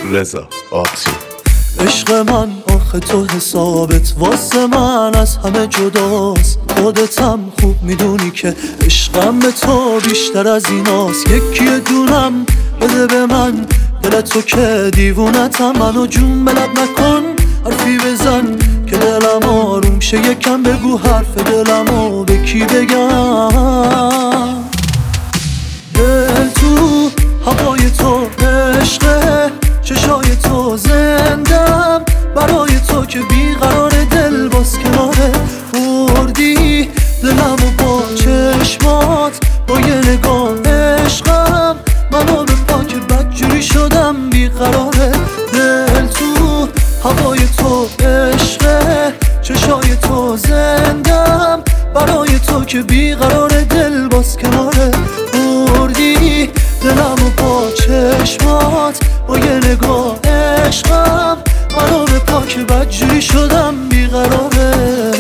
رضا آبزی. عشق من آخه تو حسابت واسه من از همه جداست. خودتم خوب میدونی که عشقم به تو بیشتر از ایناست. یکی دونم بده به من دل تو که دیوونتم. منو جون بلد نکن حرفی بزن که دلم آروم شه. یکم بگو حرف دلمو به کی بگم. دل تو هوای تو عشقه، چشای تو زندم برای تو که بیقرار دل باز کناره. بردی دلمو با چشمات با یه نگاه عشقم منو به پاک بدجوری شدم بیقراره. دل تو هوای تو عشقه، چشای تو زندم برای تو که بیقرار دل باز کناره. بردی دلمو با چشمات با یه نگاه عشقم منو به پاک بدجوری شدم بیقراره.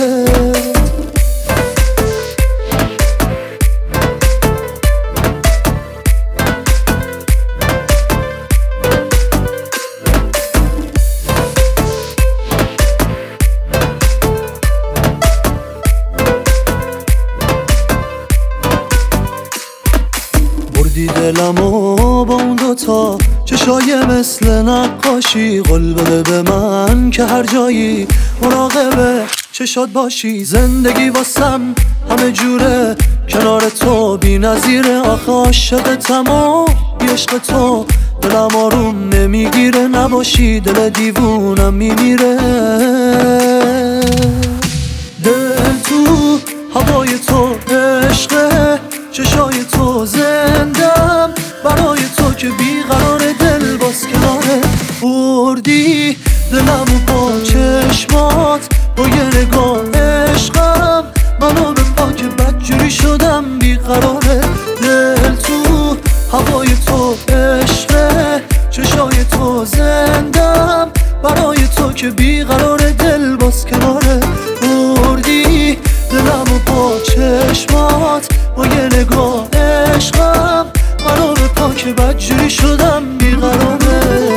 بردی دلمو با اون دوتا چشای مثل نقاشی. قول بده به من که هر جایی مراقب چشات باشی. زندگی واسم همه جوره کنار تو بی نظیره. آخه عاشقتم و بی عشق تو دلم آروم نمیگیره. نباشی دل دیوونم میمیره. دل تو هوای تو عشقه، چشای تو زندم برای تو که بیقرار دل باز کناره. بردی دلمو با چشمات با یه نگاه عشقم منو به پاک بدجوری شدم بیقراره. دل تو هوای تو عشقه، چشای تو زندم برای تو که بیقرار دل باز کناره. بردی دلمو با چشمات با یه نگاه عشقم منو به پاک بدجوری شدم بیقراره.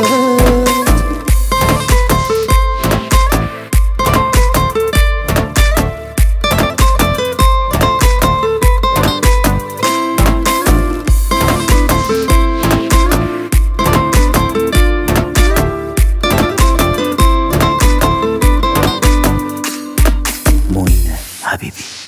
معین حبیبی.